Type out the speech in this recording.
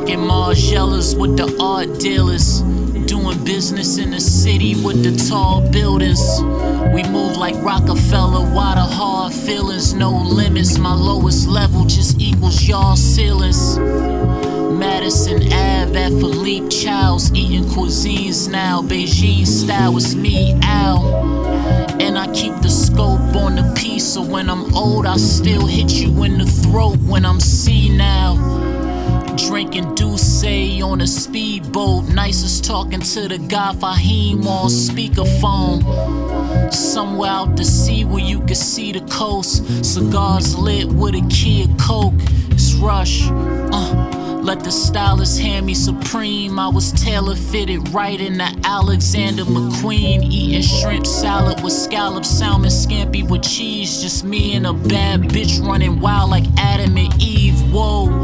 Rockin' Margielas with the art dealers. Doing business in the city with the tall buildings. We move like Rockefeller, why the hard feelings? No limits, my lowest level just equals y'all ceilings. Madison Ave at Philippe Chow's, eating cuisines now, Beijing style, it's me, Al. And I keep the scope on the piece, so when I'm old, I still hit you in the throat when I'm senile. Drinking Douce on a speedboat, nicest talking to the guy Fahim on speakerphone. Somewhere out to sea where you can see the coast. Cigars lit with a key of coke. It's Rush. Let the stylist hand me supreme. I was tailor fitted right into Alexander McQueen. Eating shrimp salad with scalloped salmon scampi with cheese. Just me and a bad bitch running wild like Adam and Eve. Whoa.